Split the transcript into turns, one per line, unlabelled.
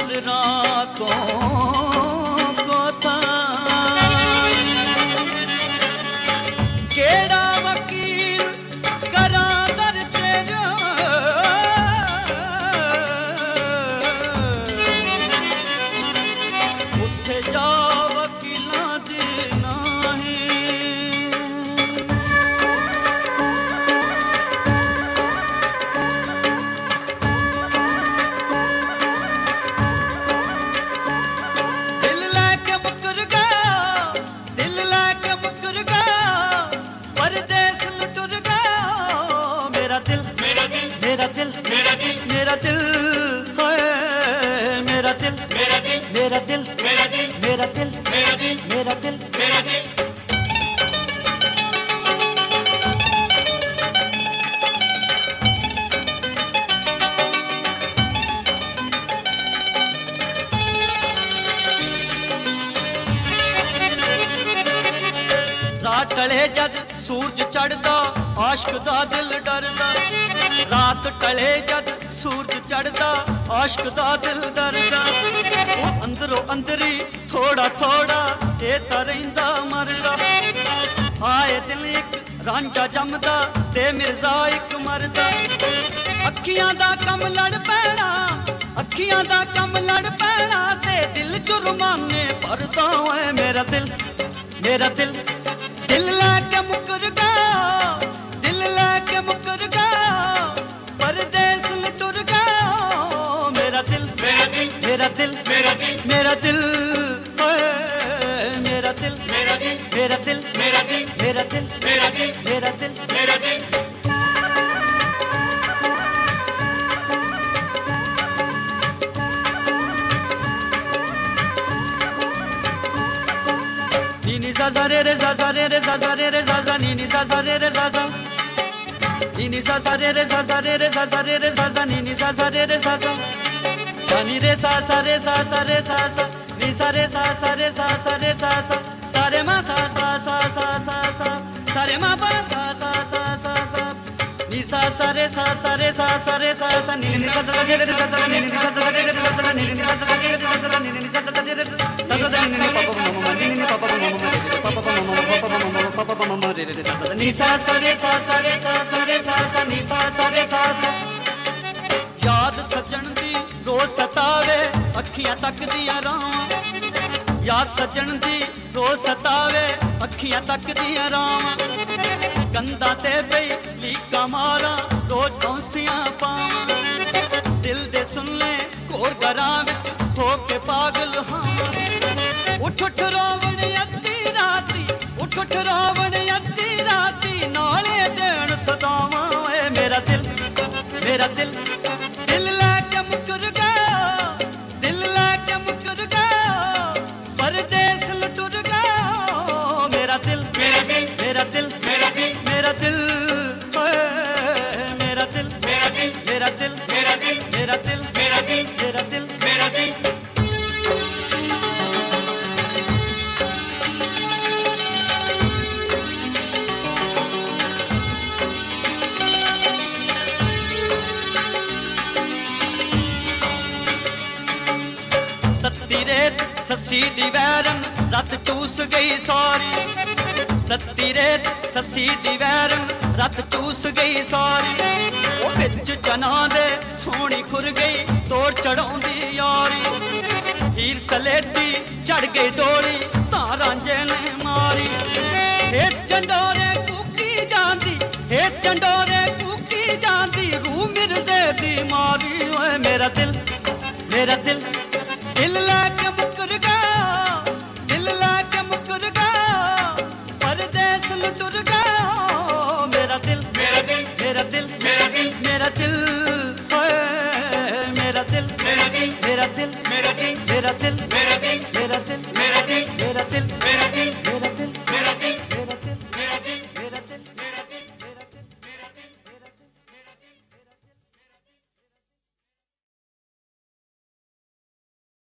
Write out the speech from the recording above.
दिल रातों को था। केड़ा वकील करा दर तेरा, उत्थे जा वकीलां दी नाही। दिल लेके मुकर गया, दिल लेके मुकर गया, परदेस लुटुर गया। मेरा दिल, मेरा दिल, मेरा दिल, मेरा दिल, मेरा दिल, मेरा दिल, मेरा दिल, मेरा दिल, मेरा दिल, मेरा दिल, मेरा दिल, मेरा दिल, मेरा दिल। रात टले जद सूरज चढ़दा, आशिक दा दिल डरदा। रात टले जद सूरज चढ़दा, आशिक दा दिल डरदा। अंदरों अंदरी थोड़ा थोड़ा ये तां रहिंदा मरदा। आए दिल इक रांझा जमदा ते मिर्जा इक मरदा। अखियां दा कम लड़ पैना, अखियां दा कम लड़ पैना, ते दिल जुर्माने भरदा। ओए मेरा दिल, मेरा दिल, दिल लेके मुकर गया, दिल लेके मुकर गया, परदेस लुटुर गया। मेरा दिल, मेरा दिल, मेरा दिल, मेरा दिल, मेरा दिल, मेरा दिल, मेरा दिल, मेरा दिल, मेरा दिल, मेरा दिल, मेरा दिल, मेरा दिल, मेरा दिल। नी सा सा रे रे सा सा रे रे सा सा रे रे सा सा नी नी सा सा रे रे सा सा नी नी सा सा रे रे सा सा रे रे सा सा रे रे सा सा नी नी सा सा रे रे सा सा नी रे सा सा रे सा सा रे सा सा नी सा रे सा सा रे सा सा रे सा सा सा रे मा सा सा सा सा सा सा सा रे मा पा सा सा सा सा सा नी सा सा रे सा सा रे सा सा रे सा सा नी नी सा सा रे रे सा सा नी नी सा सा रे रे सा सा नी नी सा सा रे रे सा सा नी नी सा सा रे रे सा सा नी नी पापा मम्मा नी नी पापा मम्मा रे रे सा सा नी सा सा रे सा सा रे सा सा रे सा सा नी सा सा रे सा सा। याद सजन दी रोज सतावे, अखियां तकदियां रावां। याद सजन दी रोज सतावे, अखियां तकदियां रावां। कंधा ते पई लीका मारा, रोज कौंसियां पावां। दिल दे सुन ले कोर घरां विच हो के पागल हां। उठ उठ रोवण अद्धी राती, उठ उठ रोवण अद्धी राती, नाले देण सदावां। ओए मेरा दिल, मेरा दिल, दिल लेके मुकर गया, दिल लेके मुकर गया, परदेस लुटुर गया। मेरा दिल, मेरा दिल, मेरा दिल, मेरा दिल, मेरा दिल, मेरा दिल, मेरा दिल, मेरा दिल, मेरा दिल, मेरा दिल, मेरा दिल, मेरा दिल, मेरा दिल। सत्ती रेत सस्सी दी वैरन रत चूस गई सारी। सत्ती रेत सस्सी दी वैरन रत चूस गई सारी। ओ विच जना दे सोहनी खुर गई, तोड़ चढ़ाउंदी यारी। हीर सलेटी चढ़ गई डोरी, तां रांझे ने मारी। हेठ चंडोरे कूकी जांदी, हेठ चंडोरे कूकी जांदी, रूह मिर्जे दी मारी। ओए मेरा दिल, मेरा दिल, दिल लेके मुकर गया, दिल लेके मुकर गया, परदेस लुटुर गया। मेरा दिल, मेरा दिल, मेरा दिल, मेरा दिल, मेरा दिल, मेरा दिल, मेरा दिल, मेरा दिल, मेरा दिल, मेरा दिल, मेरा दिल, मेरा दिल, मेरा दिल, मेरा दिल।